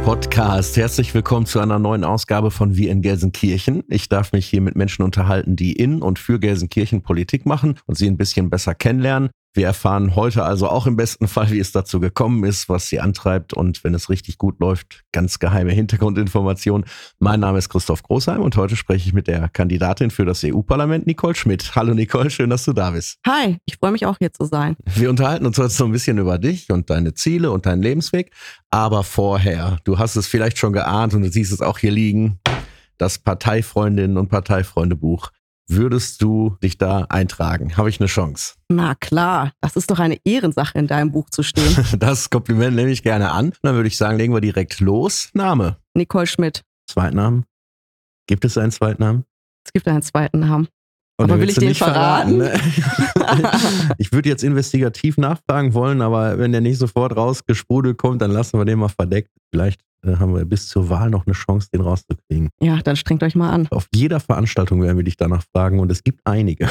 Podcast. Herzlich willkommen zu einer neuen Ausgabe von Wir in Gelsenkirchen. Ich darf mich hier mit Menschen unterhalten, die in und für Gelsenkirchen Politik machen und sie ein bisschen besser kennenlernen. Wir erfahren heute also auch im besten Fall, wie es dazu gekommen ist, was sie antreibt und wenn es richtig gut läuft, ganz geheime Hintergrundinformationen. Mein Name ist Christoph Großheim und heute spreche ich mit der Kandidatin für das EU-Parlament, Nicole Schmidt. Hallo Nicole, schön, dass du da bist. Hi, ich freue mich auch hier zu sein. Wir unterhalten uns heute so ein bisschen über dich und deine Ziele und deinen Lebensweg. Aber vorher, du hast es vielleicht schon geahnt und du siehst es auch hier liegen, das Parteifreundinnen und Parteifreunde-Buch. Würdest du dich da eintragen? Habe ich eine Chance? Na klar, das ist doch eine Ehrensache, in deinem Buch zu stehen. Das Kompliment nehme ich gerne an. Dann würde ich sagen, legen wir direkt los. Name? Nicole Schmidt. Zweitnamen? Gibt es einen Zweitnamen? Es gibt einen zweiten Namen. Und aber will ich den nicht verraten? Ne? Ich würde jetzt investigativ nachfragen wollen, aber wenn der nicht sofort rausgesprudelt kommt, dann lassen wir den mal verdeckt. Vielleicht haben wir bis zur Wahl noch eine Chance, den rauszukriegen. Ja, dann strengt euch mal an. Auf jeder Veranstaltung werden wir dich danach fragen und es gibt einige.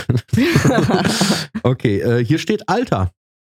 Okay, hier steht Alter.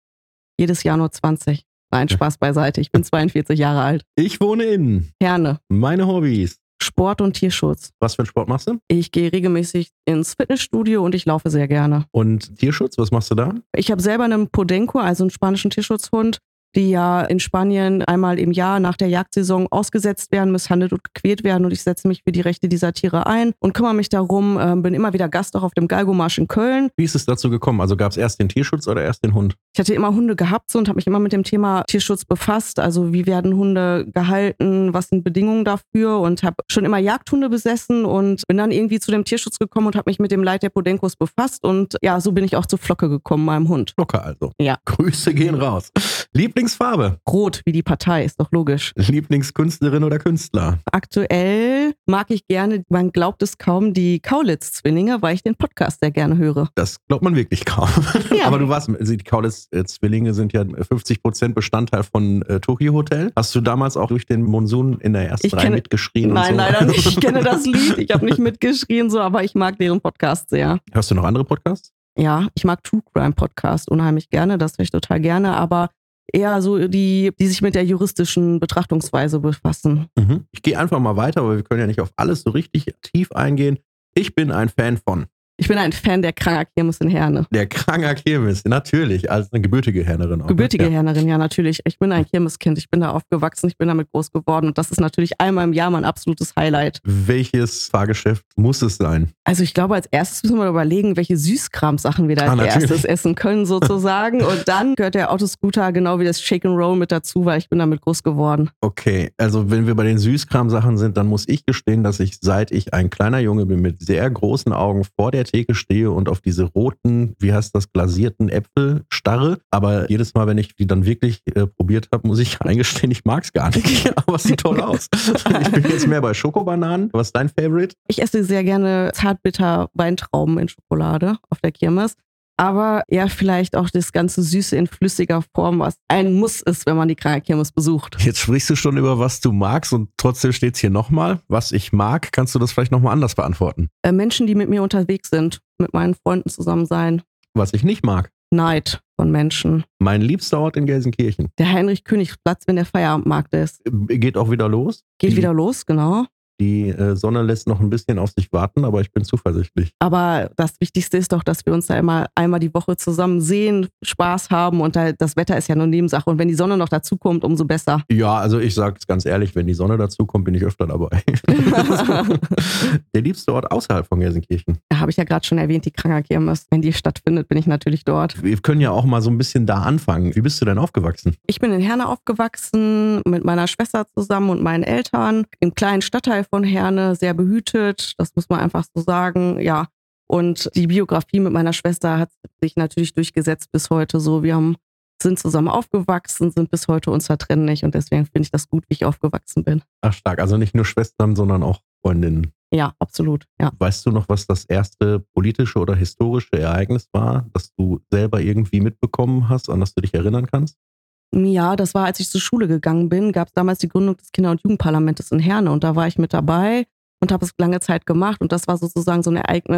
Jedes Jahr nur 20. Nein, Spaß beiseite. Ich bin 42 Jahre alt. Ich wohne in Herne. Meine Hobbys. Sport und Tierschutz. Was für einen Sport machst du? Ich gehe regelmäßig ins Fitnessstudio und ich laufe sehr gerne. Und Tierschutz, was machst du da? Ich habe selber einen Podenco, also einen spanischen Tierschutzhund, die ja in Spanien einmal im Jahr nach der Jagdsaison ausgesetzt werden, misshandelt und gequält werden. Und ich setze mich für die Rechte dieser Tiere ein und kümmere mich darum, bin immer wieder Gast auch auf dem Galgomarsch in Köln. Wie ist es dazu gekommen? Also gab es erst den Tierschutz oder erst den Hund? Ich hatte immer Hunde gehabt und habe mich immer mit dem Thema Tierschutz befasst. Also wie werden Hunde gehalten, was sind Bedingungen dafür und habe schon immer Jagdhunde besessen und bin dann irgendwie zu dem Tierschutz gekommen und habe mich mit dem Leid der Podencos befasst. Und ja, so bin ich auch zu Flocke gekommen, meinem Hund. Flocke also. Ja. Grüße gehen raus. Lieblingsfarbe? Rot, wie die Partei, ist doch logisch. Lieblingskünstlerin oder Künstler? Aktuell mag ich gerne, man glaubt es kaum, die Kaulitz-Zwillinge, weil ich den Podcast sehr gerne höre. Das glaubt man wirklich kaum. Ja. Aber du warst, die Kaulitz-Zwillinge sind ja 50% Bestandteil von Tokyo Hotel. Hast du damals auch durch den Monsun in der ersten Reihe mitgeschrien? Nein, und so? Leider nicht. Ich kenne das Lied. Ich habe nicht mitgeschrien, so, aber ich mag deren Podcast sehr. Hörst du noch andere Podcasts? Ja, ich mag True Crime Podcast unheimlich gerne. Das höre ich total gerne, aber eher so die sich mit der juristischen Betrachtungsweise befassen. Mhm. Ich gehe einfach mal weiter, aber wir können ja nicht auf alles so richtig tief eingehen. Ich bin ein Fan von. Ich bin ein Fan der Kranger Kirmes in Herne. Der Kranger Kirmes, natürlich, als eine gebürtige Hernerin auch. Gebürtige Hernerin, ja, natürlich. Ich bin ein Kirmeskind, ich bin da aufgewachsen, ich bin damit groß geworden und das ist natürlich einmal im Jahr mein absolutes Highlight. Welches Fahrgeschäft muss es sein? Also ich glaube, als erstes müssen wir überlegen, welche Süßkram-Sachen wir da als erstes essen können sozusagen und dann gehört der Autoscooter genau wie das Shake and Roll mit dazu, weil ich bin damit groß geworden. Okay, also wenn wir bei den Süßkram-Sachen sind, dann muss ich gestehen, dass ich, seit ich ein kleiner Junge bin, mit sehr großen Augen vor der Theke stehe und auf diese roten, wie heißt das, glasierten Äpfel starre. Aber jedes Mal, wenn ich die dann wirklich probiert habe, muss ich eingestehen, ich mag es gar nicht. Aber es sieht toll aus. Ich bin jetzt mehr bei Schokobananen. Was ist dein Favorite? Ich esse sehr gerne zartbitter Weintrauben in Schokolade auf der Kirmes. Aber ja, vielleicht auch das ganze Süße in flüssiger Form, was ein Muss ist, wenn man die Kranger Kirmes besucht. Jetzt sprichst du schon über, was du magst und trotzdem steht es hier nochmal. Was ich mag, kannst du das vielleicht nochmal anders beantworten? Menschen, die mit mir unterwegs sind, mit meinen Freunden zusammen sein. Was ich nicht mag? Neid von Menschen. Mein liebster Ort in Gelsenkirchen. Der Heinrich-König-Platz, wenn der Feierabendmarkt ist. Geht auch wieder los? Geht wieder los, genau. Die Sonne lässt noch ein bisschen auf sich warten, aber ich bin zuversichtlich. Aber das Wichtigste ist doch, dass wir uns da immer einmal die Woche zusammen sehen, Spaß haben und das Wetter ist ja nur Nebensache. Und wenn die Sonne noch dazu kommt, umso besser. Ja, also ich sage es ganz ehrlich, wenn die Sonne dazu kommt, bin ich öfter dabei. Der liebste Ort außerhalb von Gelsenkirchen? Da habe ich ja gerade schon erwähnt, die Kranger Kirmes. Wenn die stattfindet, bin ich natürlich dort. Wir können ja auch mal so ein bisschen da anfangen. Wie bist du denn aufgewachsen? Ich bin in Herne aufgewachsen, mit meiner Schwester zusammen und meinen Eltern. Im kleinen Stadtteil von Herne, sehr behütet, das muss man einfach so sagen, ja. Und die Biografie mit meiner Schwester hat sich natürlich durchgesetzt bis heute so. Wir sind zusammen aufgewachsen, sind bis heute unzertrennlich und deswegen finde ich das gut, wie ich aufgewachsen bin. Ach stark, also nicht nur Schwestern, sondern auch Freundinnen. Ja, absolut, ja. Weißt du noch, was das erste politische oder historische Ereignis war, das du selber irgendwie mitbekommen hast, an das du dich erinnern kannst? Ja, das war, als ich zur Schule gegangen bin, gab es damals die Gründung des Kinder- und Jugendparlamentes in Herne und da war ich mit dabei und habe es lange Zeit gemacht und das war sozusagen so ein Ereignis,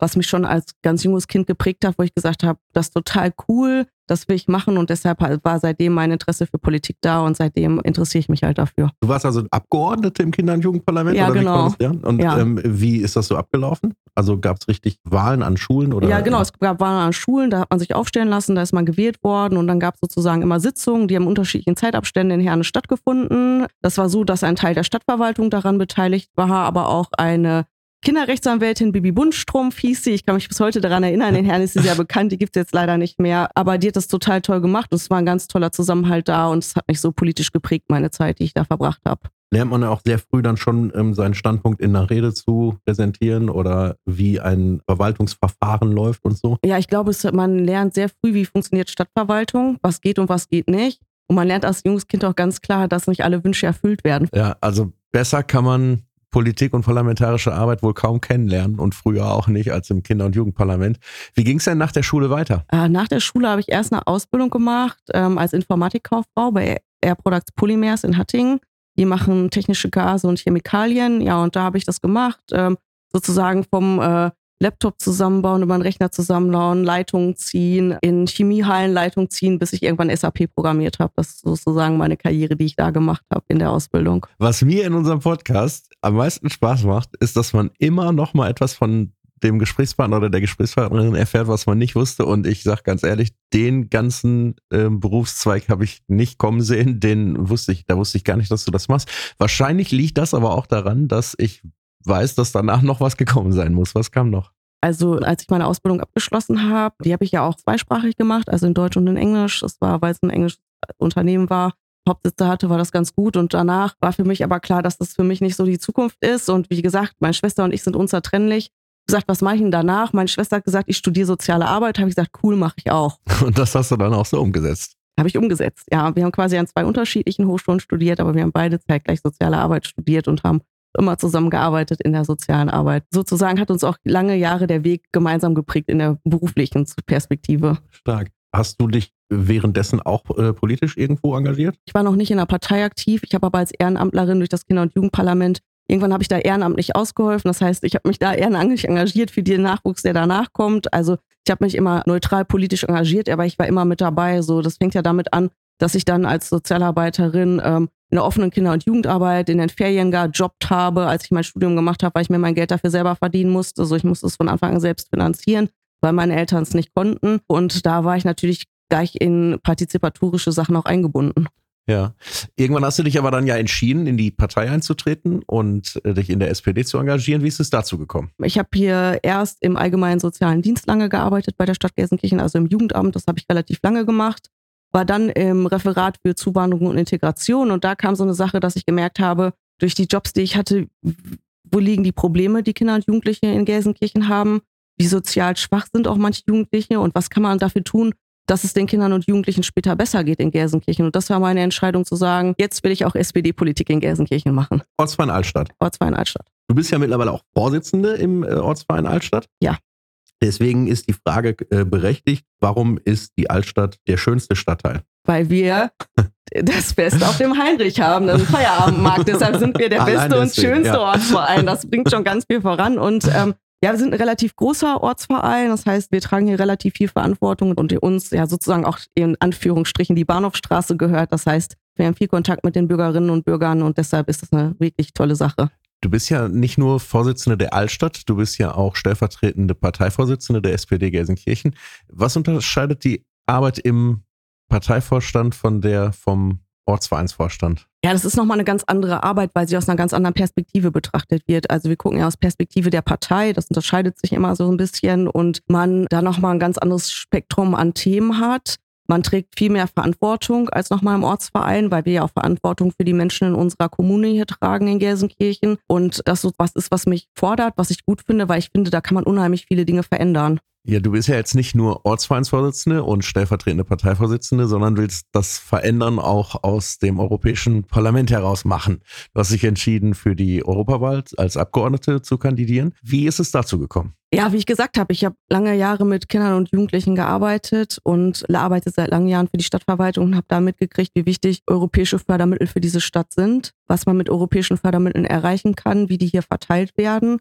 was mich schon als ganz junges Kind geprägt hat, wo ich gesagt habe, das ist total cool, das will ich machen und deshalb war seitdem mein Interesse für Politik da und seitdem interessiere ich mich halt dafür. Du warst also Abgeordnete im Kinder- und Jugendparlament? Ja, oder genau. Wie und wie ist das so abgelaufen? Also gab es richtig Wahlen an Schulen? Oder? Ja, genau, es gab Wahlen an Schulen, da hat man sich aufstellen lassen, da ist man gewählt worden und dann gab es sozusagen immer Sitzungen, die haben unterschiedlichen Zeitabständen in Herne stattgefunden. Das war so, dass ein Teil der Stadtverwaltung daran beteiligt war, aber auch eine Kinderrechtsanwältin, Bibi Bundstrumpf hieß sie. Ich kann mich bis heute daran erinnern, in Herne ist sie sehr bekannt, die gibt es jetzt leider nicht mehr. Aber die hat das total toll gemacht und es war ein ganz toller Zusammenhalt da und es hat mich so politisch geprägt, meine Zeit, die ich da verbracht habe. Lernt man ja auch sehr früh dann schon seinen Standpunkt in einer Rede zu präsentieren oder wie ein Verwaltungsverfahren läuft und so? Ja, ich glaube, man lernt sehr früh, wie funktioniert Stadtverwaltung, was geht und was geht nicht. Und man lernt als junges Kind auch ganz klar, dass nicht alle Wünsche erfüllt werden. Ja, also besser kann man Politik und parlamentarische Arbeit wohl kaum kennenlernen und früher auch nicht als im Kinder- und Jugendparlament. Wie ging es denn nach der Schule weiter? Nach der Schule habe ich erst eine Ausbildung gemacht als Informatikkauffrau bei Air Products Polymers in Hattingen. Die machen technische Gase und Chemikalien. Ja, und da habe ich das gemacht, sozusagen vom Laptop zusammenbauen, über einen Rechner zusammenbauen, Leitungen ziehen, in Chemiehallen Leitungen ziehen, bis ich irgendwann SAP programmiert habe. Das ist sozusagen meine Karriere, die ich da gemacht habe in der Ausbildung. Was mir in unserem Podcast am meisten Spaß macht, ist, dass man immer noch mal etwas von dem Gesprächspartner oder der Gesprächspartnerin erfährt, was man nicht wusste. Und ich sage ganz ehrlich, den ganzen Berufszweig habe ich nicht kommen sehen. Da wusste ich gar nicht, dass du das machst. Wahrscheinlich liegt das aber auch daran, dass ich weiß, dass danach noch was gekommen sein muss. Was kam noch? Also als ich meine Ausbildung abgeschlossen habe, die habe ich ja auch zweisprachig gemacht, also in Deutsch und in Englisch. Das war, weil es ein englisches Unternehmen war, Hauptsitze hatte, war das ganz gut. Und danach war für mich aber klar, dass das für mich nicht so die Zukunft ist. Und wie gesagt, meine Schwester und ich sind unzertrennlich. Gesagt, was mache ich denn danach? Meine Schwester hat gesagt, ich studiere soziale Arbeit. Habe ich gesagt, cool, mache ich auch. Und das hast du dann auch so umgesetzt? Habe ich umgesetzt, ja. Wir haben quasi an 2 unterschiedlichen Hochschulen studiert, aber wir haben beide zeitgleich soziale Arbeit studiert und haben immer zusammengearbeitet in der sozialen Arbeit. Sozusagen hat uns auch lange Jahre der Weg gemeinsam geprägt in der beruflichen Perspektive. Stark. Hast du dich währenddessen auch politisch irgendwo engagiert? Ich war noch nicht in der Partei aktiv. Ich habe aber als Ehrenamtlerin durch das Kinder- und Jugendparlament, irgendwann habe ich da ehrenamtlich ausgeholfen. Das heißt, ich habe mich da ehrenamtlich engagiert für den Nachwuchs, der danach kommt. Also ich habe mich immer neutral politisch engagiert, aber ich war immer mit dabei. So, das fängt ja damit an, dass ich dann als Sozialarbeiterin in der offenen Kinder- und Jugendarbeit in den Ferien gejobbt habe. Als ich mein Studium gemacht habe, weil ich mir mein Geld dafür selber verdienen musste. Also ich musste es von Anfang an selbst finanzieren, weil meine Eltern es nicht konnten. Und da war ich natürlich gleich in partizipatorische Sachen auch eingebunden. Ja. Irgendwann hast du dich aber dann ja entschieden, in die Partei einzutreten und dich in der SPD zu engagieren. Wie ist es dazu gekommen? Ich habe hier erst im allgemeinen sozialen Dienst lange gearbeitet bei der Stadt Gelsenkirchen, also im Jugendamt. Das habe ich relativ lange gemacht. War dann im Referat für Zuwanderung und Integration und da kam so eine Sache, dass ich gemerkt habe, durch die Jobs, die ich hatte, wo liegen die Probleme, die Kinder und Jugendliche in Gelsenkirchen haben, wie sozial schwach sind auch manche Jugendliche und was kann man dafür tun, dass es den Kindern und Jugendlichen später besser geht in Gelsenkirchen. Und das war meine Entscheidung zu sagen, jetzt will ich auch SPD-Politik in Gelsenkirchen machen. Ortsverein Altstadt. Ortsverein Altstadt. Du bist ja mittlerweile auch Vorsitzende im Ortsverein Altstadt. Ja. Deswegen ist die Frage berechtigt, warum ist die Altstadt der schönste Stadtteil? Weil wir das Beste auf dem Heinrich haben, das ist ein Feierabendmarkt. Deshalb sind wir der beste und schönste Ortsverein. Das bringt schon ganz viel voran. Und wir sind ein relativ großer Ortsverein. Das heißt, wir tragen hier relativ viel Verantwortung und uns ja sozusagen auch in Anführungsstrichen die Bahnhofstraße gehört. Das heißt, wir haben viel Kontakt mit den Bürgerinnen und Bürgern und deshalb ist das eine wirklich tolle Sache. Du bist ja nicht nur Vorsitzende der Altstadt, du bist ja auch stellvertretende Parteivorsitzende der SPD Gelsenkirchen. Was unterscheidet die Arbeit im Parteivorstand von der vom Ortsvereinsvorstand? Ja, das ist nochmal eine ganz andere Arbeit, weil sie aus einer ganz anderen Perspektive betrachtet wird. Also wir gucken ja aus Perspektive der Partei, das unterscheidet sich immer so ein bisschen und man da nochmal ein ganz anderes Spektrum an Themen hat. Man trägt viel mehr Verantwortung als nochmal im Ortsverein, weil wir ja auch Verantwortung für die Menschen in unserer Kommune hier tragen in Gelsenkirchen. Und das so was ist, was mich fordert, was ich gut finde, weil ich finde, da kann man unheimlich viele Dinge verändern. Ja, du bist ja jetzt nicht nur Ortsvereinsvorsitzende und stellvertretende Parteivorsitzende, sondern willst das Verändern auch aus dem Europäischen Parlament heraus machen. Du hast dich entschieden, für die Europawahl als Abgeordnete zu kandidieren. Wie ist es dazu gekommen? Ja, wie ich gesagt habe, ich habe lange Jahre mit Kindern und Jugendlichen gearbeitet und arbeite seit langen Jahren für die Stadtverwaltung und habe da mitgekriegt, wie wichtig europäische Fördermittel für diese Stadt sind, was man mit europäischen Fördermitteln erreichen kann, wie die hier verteilt werden,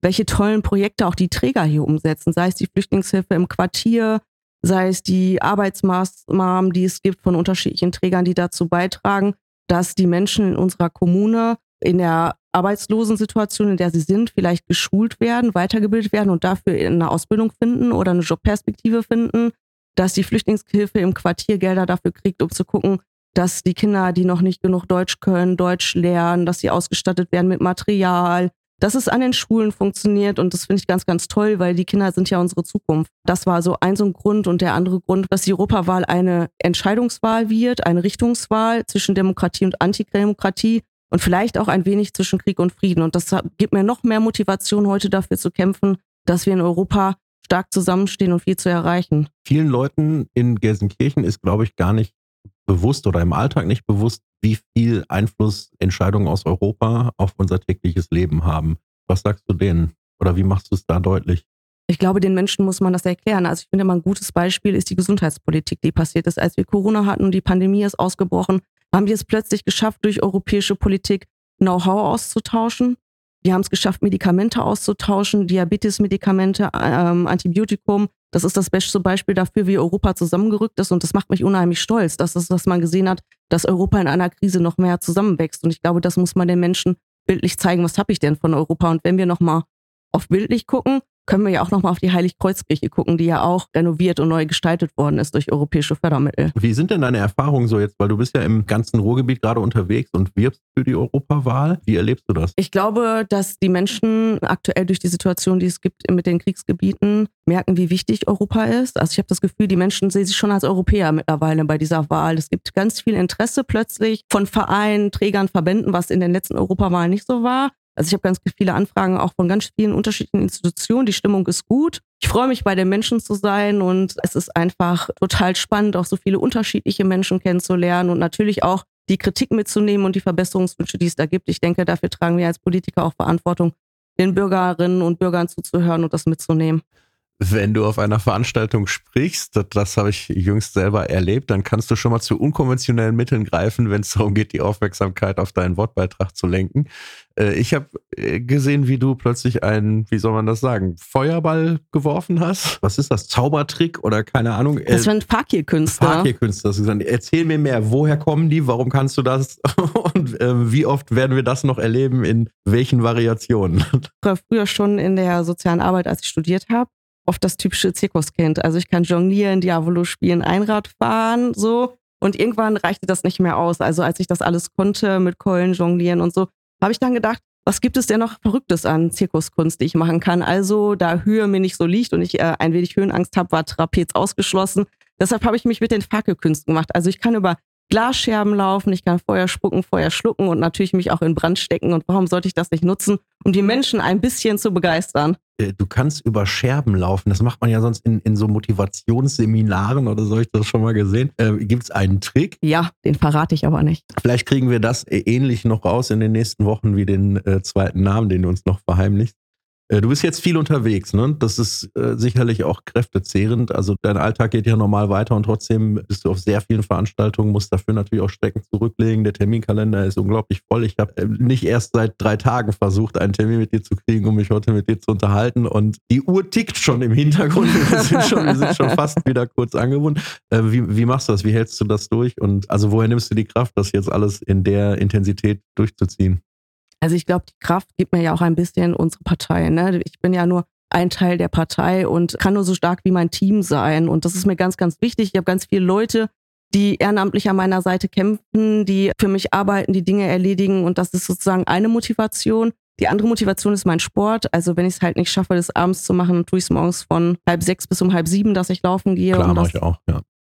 welche tollen Projekte auch die Träger hier umsetzen, sei es die Flüchtlingshilfe im Quartier, sei es die Arbeitsmaßnahmen, die es gibt von unterschiedlichen Trägern, die dazu beitragen, dass die Menschen in unserer Kommune in der Arbeitslosensituation, in der sie sind, vielleicht geschult werden, weitergebildet werden und dafür eine Ausbildung finden oder eine Jobperspektive finden, dass die Flüchtlingshilfe im Quartier Gelder dafür kriegt, um zu gucken, dass die Kinder, die noch nicht genug Deutsch können, Deutsch lernen, dass sie ausgestattet werden mit Material, dass es an den Schulen funktioniert und das finde ich ganz, ganz toll, weil die Kinder sind ja unsere Zukunft. Das war so ein Grund und der andere Grund, dass die Europawahl eine Entscheidungswahl wird, eine Richtungswahl zwischen Demokratie und Antidemokratie und vielleicht auch ein wenig zwischen Krieg und Frieden. Und das gibt mir noch mehr Motivation, heute dafür zu kämpfen, dass wir in Europa stark zusammenstehen und viel zu erreichen. Vielen Leuten in Gelsenkirchen ist, glaube ich, gar nicht bewusst oder im Alltag nicht bewusst, wie viel Einfluss Entscheidungen aus Europa auf unser tägliches Leben haben. Was sagst du denen? Oder wie machst du es da deutlich? Ich glaube, den Menschen muss man das erklären. Also ich finde, mal ein gutes Beispiel ist die Gesundheitspolitik, die passiert ist. Als wir Corona hatten und die Pandemie ist ausgebrochen, haben wir es plötzlich geschafft, durch europäische Politik Know-how auszutauschen. Wir haben es geschafft, Medikamente auszutauschen, Diabetes-Medikamente, Antibiotikum. Das ist das beste Beispiel dafür, wie Europa zusammengerückt ist und das macht mich unheimlich stolz, dass man gesehen hat, dass Europa in einer Krise noch mehr zusammenwächst und ich glaube, das muss man den Menschen bildlich zeigen, was habe ich denn von Europa und wenn wir nochmal auf bildlich gucken, können wir ja auch nochmal auf die Heiligkreuzkirche gucken, die ja auch renoviert und neu gestaltet worden ist durch europäische Fördermittel. Wie sind denn deine Erfahrungen so jetzt, weil du bist ja im ganzen Ruhrgebiet gerade unterwegs und wirbst für die Europawahl. Wie erlebst du das? Ich glaube, dass die Menschen aktuell durch die Situation, die es gibt mit den Kriegsgebieten, merken, wie wichtig Europa ist. Also ich habe das Gefühl, die Menschen sehen sich schon als Europäer mittlerweile bei dieser Wahl. Es gibt ganz viel Interesse plötzlich von Vereinen, Trägern, Verbänden, was in den letzten Europawahlen nicht so war. Also ich habe ganz viele Anfragen auch von ganz vielen unterschiedlichen Institutionen. Die Stimmung ist gut. Ich freue mich, bei den Menschen zu sein und es ist einfach total spannend, auch so viele unterschiedliche Menschen kennenzulernen und natürlich auch die Kritik mitzunehmen und die Verbesserungswünsche, die es da gibt. Ich denke, dafür tragen wir als Politiker auch Verantwortung, den Bürgerinnen und Bürgern zuzuhören und das mitzunehmen. Wenn du auf einer Veranstaltung sprichst, das habe ich jüngst selber erlebt, dann kannst du schon mal zu unkonventionellen Mitteln greifen, wenn es darum geht, die Aufmerksamkeit auf deinen Wortbeitrag zu lenken. Ich habe gesehen, wie du plötzlich einen, wie soll man das sagen, Feuerball geworfen hast. Was ist das? Zaubertrick oder keine Ahnung? Das sind Fakir-Künstler. Fakir-Künstler. Erzähl mir mehr. Woher kommen die? Warum kannst du das? Und wie oft werden wir das noch erleben? In welchen Variationen? Ich war früher schon in der sozialen Arbeit, als ich studiert habe, oft das typische Zirkuskind. Also ich kann jonglieren, Diavolo spielen, Einrad fahren, so. Und irgendwann reichte das nicht mehr aus. Also als ich das alles konnte mit Keulen, Jonglieren und so, habe ich dann gedacht, was gibt es denn noch Verrücktes an Zirkuskunst, die ich machen kann? Also da Höhe mir nicht so liegt und ich ein wenig Höhenangst habe, war Trapez ausgeschlossen. Deshalb habe ich mich mit den Fackelkünsten gemacht. Also ich kann über Glasscherben laufen, ich kann Feuer spucken, Feuer schlucken und natürlich mich auch in Brand stecken. Und warum sollte ich das nicht nutzen, um die Menschen ein bisschen zu begeistern? Du kannst über Scherben laufen. Das macht man ja sonst in so Motivationsseminaren oder so, habe ich das schon mal gesehen. Gibt es einen Trick? Ja, den verrate ich aber nicht. Vielleicht kriegen wir das ähnlich noch raus in den nächsten Wochen wie den zweiten Namen, den du uns noch verheimlichst. Du bist jetzt viel unterwegs, ne? Das ist sicherlich auch kräftezehrend. Also dein Alltag geht ja normal weiter und trotzdem bist du auf sehr vielen Veranstaltungen, musst dafür natürlich auch Strecken zurücklegen. Der Terminkalender ist unglaublich voll. Ich habe nicht erst seit 3 Tagen versucht, einen Termin mit dir zu kriegen, um mich heute mit dir zu unterhalten. Und die Uhr tickt schon im Hintergrund. Wir sind schon fast wieder kurz angebunden. Wie machst du das? Wie hältst du das durch? Und also woher nimmst du die Kraft, das jetzt alles in der Intensität durchzuziehen? Also ich glaube, die Kraft gibt mir ja auch ein bisschen unsere Partei. Ne? Ich bin ja nur ein Teil der Partei und kann nur so stark wie mein Team sein. Und das ist mir ganz, ganz wichtig. Ich habe ganz viele Leute, die ehrenamtlich an meiner Seite kämpfen, die für mich arbeiten, die Dinge erledigen. Und das ist sozusagen eine Motivation. Die andere Motivation ist mein Sport. Also wenn ich es halt nicht schaffe, das abends zu machen, dann tue ich es morgens von 6:30 bis um 6:30, dass ich laufen gehe. Klar, mache ich auch, ja.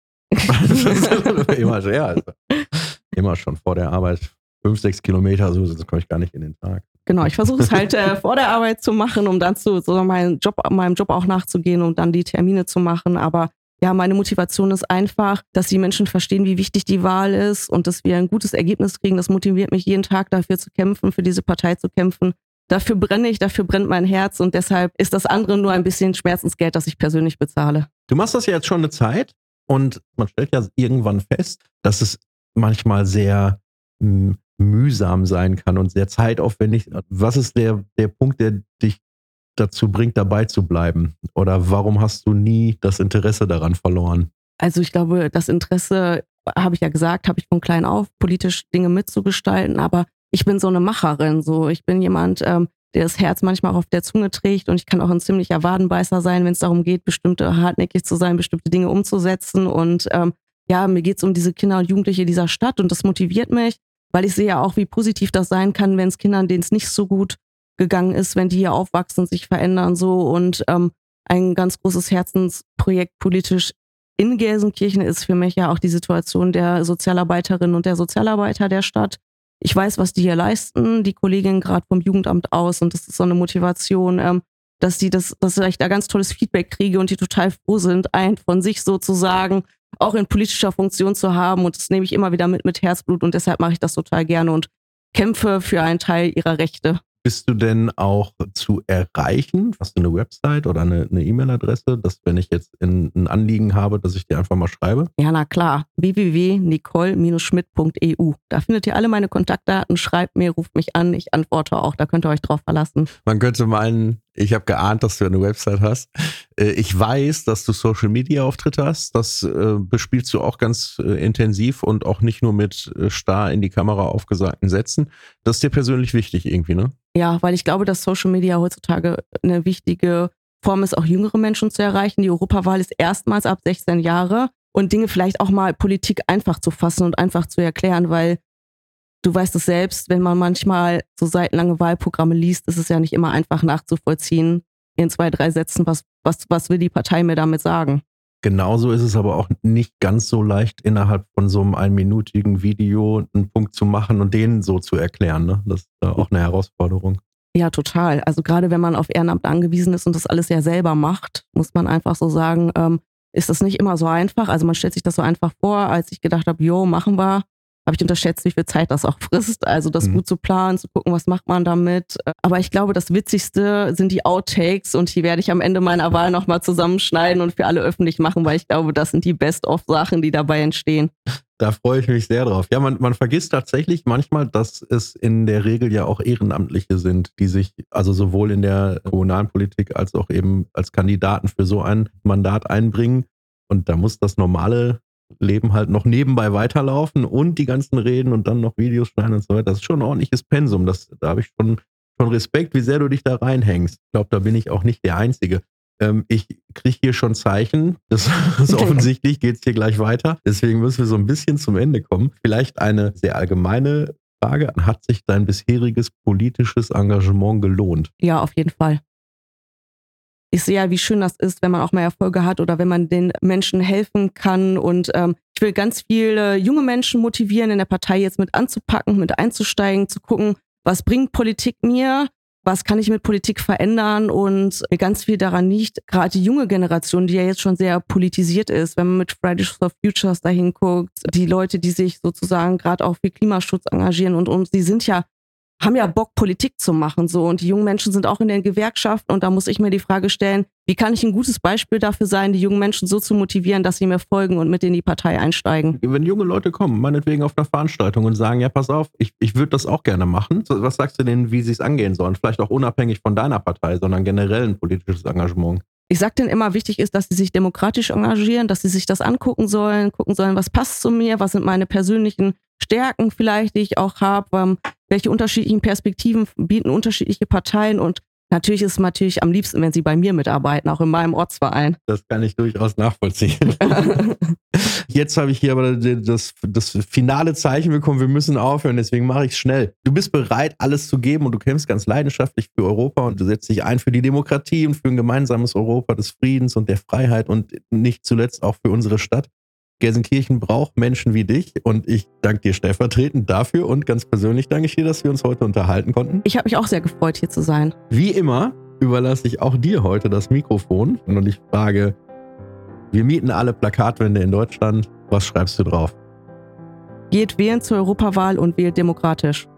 immer schon vor der Arbeit. 5-6 Kilometer, so komme ich gar nicht in den Tag. Genau, ich versuche es halt vor der Arbeit zu machen, um dann meinem Job auch nachzugehen und dann die Termine zu machen. Aber ja, meine Motivation ist einfach, dass die Menschen verstehen, wie wichtig die Wahl ist und dass wir ein gutes Ergebnis kriegen. Das motiviert mich jeden Tag dafür zu kämpfen, für diese Partei zu kämpfen. Dafür brenne ich, dafür brennt mein Herz und deshalb ist das andere nur ein bisschen Schmerzensgeld, das ich persönlich bezahle. Du machst das ja jetzt schon eine Zeit und man stellt ja irgendwann fest, dass es manchmal sehr mühsam sein kann und sehr zeitaufwendig. Was ist der Punkt, der dich dazu bringt, dabei zu bleiben? Oder warum hast du nie das Interesse daran verloren? Also ich glaube, das Interesse, habe ich ja gesagt, habe ich von klein auf, politisch Dinge mitzugestalten, aber ich bin so eine Macherin, so ich bin jemand, der das Herz manchmal auch auf der Zunge trägt und ich kann auch ein ziemlicher Wadenbeißer sein, wenn es darum geht, hartnäckig zu sein, bestimmte Dinge umzusetzen und ja, mir geht es um diese Kinder und Jugendliche dieser Stadt und das motiviert mich, weil ich sehe ja auch, wie positiv das sein kann, wenn es Kindern, denen es nicht so gut gegangen ist, wenn die hier aufwachsen, sich verändern so und ein ganz großes Herzensprojekt politisch in Gelsenkirchen ist für mich ja auch die Situation der Sozialarbeiterinnen und der Sozialarbeiter der Stadt. Ich weiß, was die hier leisten, die Kolleginnen gerade vom Jugendamt aus und das ist so eine Motivation, dass ich da ganz tolles Feedback kriege und die total froh sind, ein von sich sozusagen auch in politischer Funktion zu haben und das nehme ich immer wieder mit Herzblut und deshalb mache ich das total gerne und kämpfe für einen Teil ihrer Rechte. Bist du denn auch zu erreichen? Hast du eine Website oder eine E-Mail-Adresse, dass wenn ich jetzt ein Anliegen habe, dass ich dir einfach mal schreibe? Ja, na klar. www.nicole-schmidt.eu. Da findet ihr alle meine Kontaktdaten. Schreibt mir, ruft mich an. Ich antworte auch. Da könnt ihr euch drauf verlassen. Man könnte meinen, ich habe geahnt, dass du eine Website hast. Ich weiß, dass du Social-Media-Auftritte hast. Das bespielst du auch ganz intensiv und auch nicht nur mit starr in die Kamera aufgesagten Sätzen. Das ist dir persönlich wichtig irgendwie, ne? Ja, weil ich glaube, dass Social Media heutzutage eine wichtige Form ist, auch jüngere Menschen zu erreichen. Die Europawahl ist erstmals ab 16 Jahre und Dinge vielleicht auch mal Politik einfach zu fassen und einfach zu erklären, weil du weißt es selbst, wenn man manchmal so seitenlange Wahlprogramme liest, ist es ja nicht immer einfach nachzuvollziehen in 2, 3 Sätzen, was will die Partei mir damit sagen. Genauso ist es aber auch nicht ganz so leicht, innerhalb von so einem einminütigen Video einen Punkt zu machen und den so zu erklären. Ne? Das ist auch eine Herausforderung. Ja, total. Also gerade wenn man auf Ehrenamt angewiesen ist und das alles ja selber macht, muss man einfach so sagen, ist das nicht immer so einfach. Also man stellt sich das so einfach vor, als ich gedacht habe, machen wir, habe ich unterschätzt, wie viel Zeit das auch frisst. Also das gut zu planen, zu gucken, was macht man damit. Aber ich glaube, das Witzigste sind die Outtakes und die werde ich am Ende meiner Wahl nochmal zusammenschneiden und für alle öffentlich machen, weil ich glaube, das sind die Best-of-Sachen, die dabei entstehen. Da freue ich mich sehr drauf. Ja, man vergisst tatsächlich manchmal, dass es in der Regel ja auch Ehrenamtliche sind, die sich also sowohl in der kommunalen Politik als auch eben als Kandidaten für so ein Mandat einbringen. Und da muss das normale Leben halt noch nebenbei weiterlaufen und die ganzen Reden und dann noch Videos schneiden und so weiter. Das ist schon ein ordentliches Pensum. Da habe ich schon Respekt, wie sehr du dich da reinhängst. Ich glaube, da bin ich auch nicht der Einzige. Ich kriege hier schon Zeichen. Das ist offensichtlich, geht es hier gleich weiter. Deswegen müssen wir so ein bisschen zum Ende kommen. Vielleicht eine sehr allgemeine Frage. Hat sich dein bisheriges politisches Engagement gelohnt? Ja, auf jeden Fall. Ich sehe ja, wie schön das ist, wenn man auch mal Erfolge hat oder wenn man den Menschen helfen kann. Und ich will ganz viele junge Menschen motivieren, in der Partei jetzt mit anzupacken, mit einzusteigen, zu gucken, was bringt Politik mir, was kann ich mit Politik verändern und mir ganz viel daran liegt, gerade die junge Generation, die ja jetzt schon sehr politisiert ist, wenn man mit Fridays for Futures dahin guckt, die Leute, die sich sozusagen gerade auch für Klimaschutz engagieren und die haben ja Bock, Politik zu machen, so. Und die jungen Menschen sind auch in den Gewerkschaften und da muss ich mir die Frage stellen, wie kann ich ein gutes Beispiel dafür sein, die jungen Menschen so zu motivieren, dass sie mir folgen und mit in die Partei einsteigen? Wenn junge Leute kommen, meinetwegen auf einer Veranstaltung und sagen, ja, pass auf, ich würde das auch gerne machen. Was sagst du denen, wie sie es angehen sollen? Vielleicht auch unabhängig von deiner Partei, sondern generell ein politisches Engagement. Ich sage denen immer, wichtig ist, dass sie sich demokratisch engagieren, dass sie sich das gucken sollen, was passt zu mir, was sind meine persönlichen Stärken vielleicht, die ich auch habe, welche unterschiedlichen Perspektiven bieten unterschiedliche Parteien und natürlich ist es am liebsten, wenn sie bei mir mitarbeiten, auch in meinem Ortsverein. Das kann ich durchaus nachvollziehen. Jetzt habe ich hier aber das finale Zeichen bekommen, wir müssen aufhören, deswegen mache ich es schnell. Du bist bereit, alles zu geben und du kämpfst ganz leidenschaftlich für Europa und du setzt dich ein für die Demokratie und für ein gemeinsames Europa des Friedens und der Freiheit und nicht zuletzt auch für unsere Stadt. Gelsenkirchen braucht Menschen wie dich und ich danke dir stellvertretend dafür und ganz persönlich danke ich dir, dass wir uns heute unterhalten konnten. Ich habe mich auch sehr gefreut, hier zu sein. Wie immer überlasse ich auch dir heute das Mikrofon und ich frage, wir mieten alle Plakatwände in Deutschland, was schreibst du drauf? Geht wählen zur Europawahl und wählt demokratisch.